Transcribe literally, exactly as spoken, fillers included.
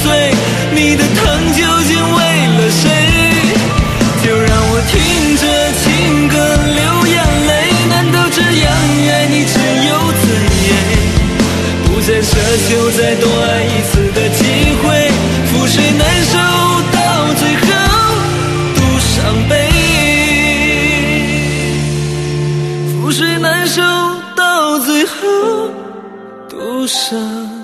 醉，你的疼究竟为了谁？就让我听着情歌流眼泪，难道这样爱你只有尊严？不再奢求再多爱一次的机会，覆水难收到最后独伤悲，覆水难收到最后独伤